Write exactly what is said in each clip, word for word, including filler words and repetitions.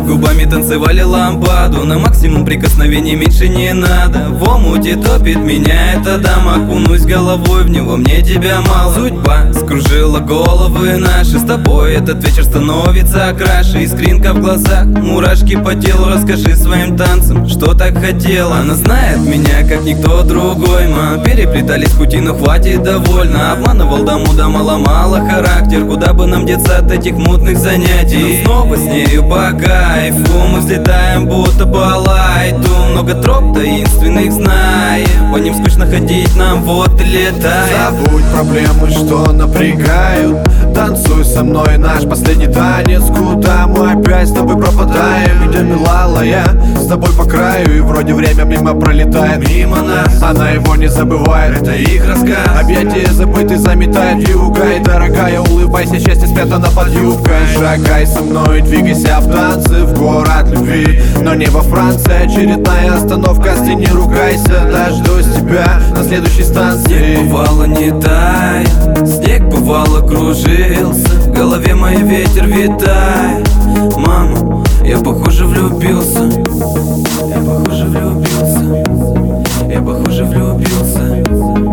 губами танцевали ламбаду. На максимум прикосновений меньше не надо. В омуте топит меня эта дама. Окунусь головой в него, мне тебя мало. Судьба скружила головы наши. С тобой этот вечер становится краше. Искринка в глазах, мурашки по телу. Расскажи своим танцам, что так хотела. Она знает меня, как никто другой. Мы переплетались пути, но хватит, довольно. Обманывал дому, дама ломала характер. Куда бы нам деться от этих мутных занятий? Но снова с нею по кайфу мы взлетаем, будто по лайту. Много троп таинственных знаем, по ним скучно ходить нам, вот и летай. Забудь проблемы, что напрягают. Танцуй со мной наш последний танец. Куда мы опять с тобой пропадаем? Идем, милая, с тобой по краю. И вроде время мимо пролетает, мимо нас. Она его не забывает, это их рассказ. Объятия забыты заметает вьюга. И, дорогая, улыбайся, счастье спрятано под юбкой. Шагай со мной, двигайся в танцы, в город любви, но не во Франции. Очередная остановка, с не ругайся. Дождусь тебя на следующей станции. Снег бывало не таял, снег бывало кружился. В голове мой ветер витает. Мама, я похоже влюбился. Я похоже влюбился. Я похоже влюбился.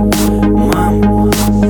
Мама,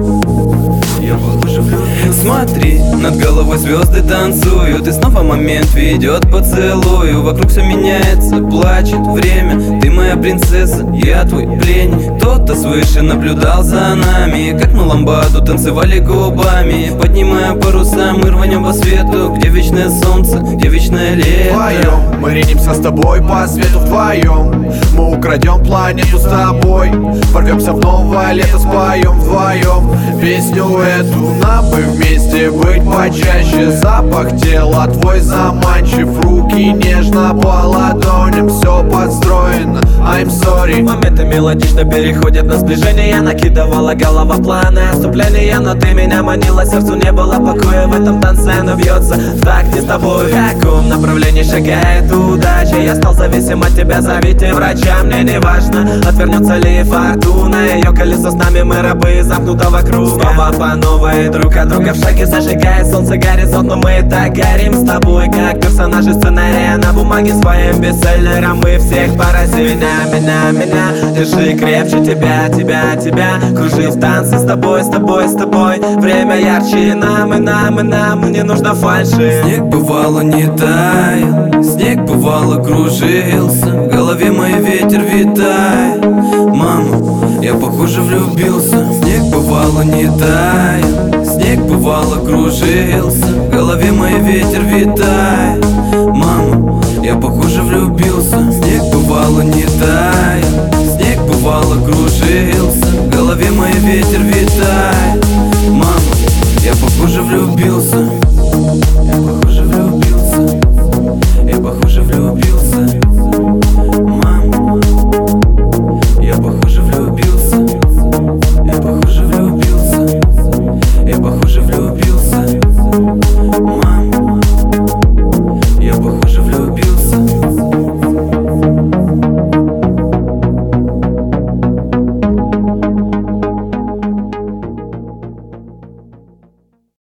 я похоже влюбился. Смотри, над головой звезды танцуют, и снова момент ведет поцелую. Вокруг все меняется, плачет время. Ты моя принцесса, я твой пленник. Кто-то свыше наблюдал за нами, как мы ламбаду танцевали губами. Поднимая паруса, мы рванем по свету, где вечное солнце, где вечное лето. Вдвоем мы ринемся с тобой по свету, вдвоем мы украдем планету с тобой. Ворвемся в новое лето, споем вдвоем песню эту. Нам бы вместе быть почаще. Запах тела твой заманчив, руки нежно по ладоням. Все подстроено, I'm sorry. Моменты мелодично переходят на сближение. Накидывала голова планы отступления, но ты меня манила, сердцу не было покоя. В этом танце оно бьется в такте с тобой. В каком направлении шагает удача? Я стал зависим от тебя, зовите врача. Мне не важно, отвернется ли фортуна. Ее колесо, с нами мы рабы замкнутого круга. Снова по новой, друг от друга в шаге зажигает солнце горизонт. Но мы и так горим с тобой, как персонажи сценария на бумаге своим бестселлером. Мы всех поразим. Меня, меня, меня, держи крепче тебя, тебя, тебя. Кружи в танце с тобой, с тобой, с тобой. Время ярче нам, и нам, и нам не нужно фальши. Снег бывало не таял, снег бывало кружился. В голове мой ветер витает. Мама, я похоже влюбился. Снег бывало не таял, снег бывало кружился. В голове мой ветер витает. Мама, я похоже влюбился. Снег бывало не таял, снег бывало кружился. В голове мой ветер витает.